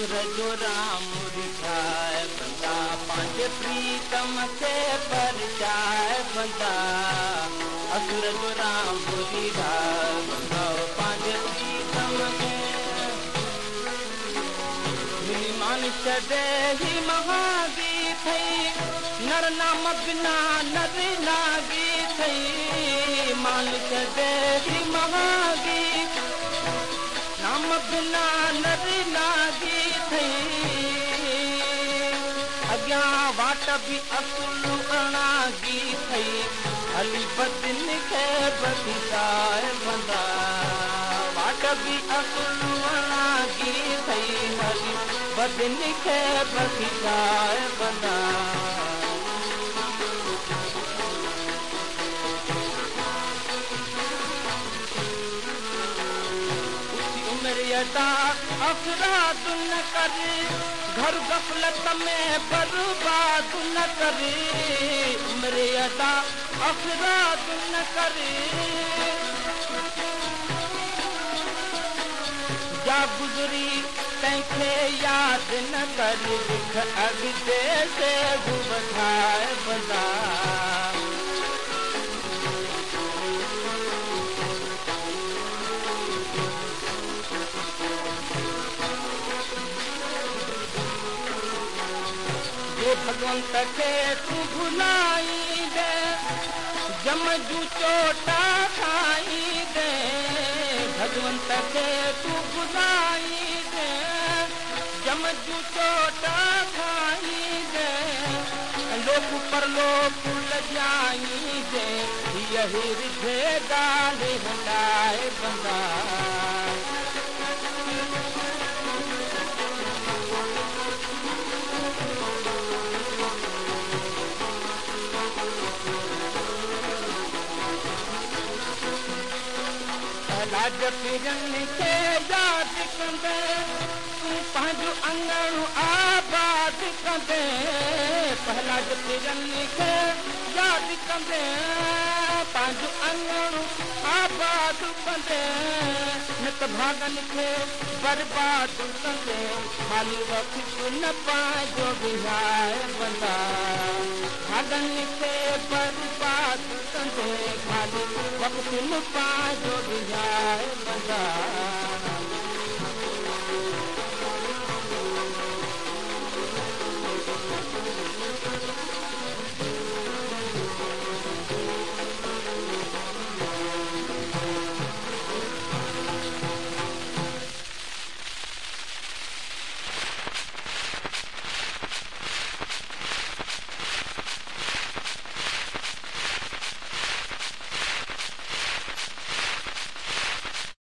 असुर जो राम रिठाए बंदा पंहिंजे प्रीतम खे परचाए बंदा असुर जो राम रिठाए बंदा पंहिंजे प्रीतम खे मिली मानुष्य देही महागी थई नर नाम बिना नर नागी थई मानुष्य देही महागी नाम बिना नर नागी थई अॻियां वाट बि असुल अणागी थई हली बदिन खे बदिसाए बंदा वाट बि असुल अणागी थई हली बदिन खे बदिसाए बंदा अफराद न करे घर गफलत में बर्बाद न करे उम्र अदा अफराद न करे जा गुज़री तंहिंखे यादि न करे दुख अॻिते से वधाए बंदा भगवंत खे तूं भुलाई दे जम जूं चोटा खाई दे भगवंत खे तूं भुलाई दे जम जूं चोटा खाई दे लोक परलोक लॼाई दे यही रिझे ॻाल्हि हलाए बंदा लाज फिरन खे यादि कंदे तूं पंहिंजो अंगण आबाद कंदे लाज फिरन खे यादि कंदे पंहिंजो अंगण आबाद कंदे नित भागन खे बर्बाद कंदे ख़ाली वक़्त न पंहिंजो विहाए बंदा भागन खे बर्बाद कंदे ख़ाली वक़्त न पंहिंजो विहाए बंदा